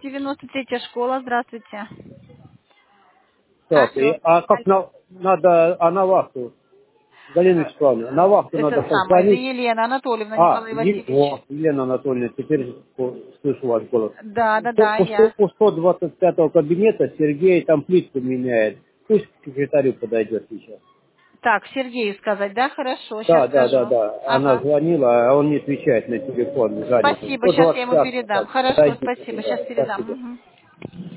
93-я школа, здравствуйте. Так, Алло. а как надо, на вахту, Галина Вячеславовна, на вахту Это надо самое, это позвонить? Елена Анатольевна, Николай Васильевич. Елена Анатольевна, теперь слышу ваш голос. Да, я. У 125-го кабинета Сергей там плитку меняет. Пусть к секретарю подойдет сейчас. Так, Сергею сказать, да, хорошо, сейчас скажу. Да. Она Ага. звонила, а он не отвечает на телефон, занят. Спасибо, сейчас я ему 125, передам. так, Хорошо, подойдите спасибо, туда. сейчас передам. Спасибо. Мгм.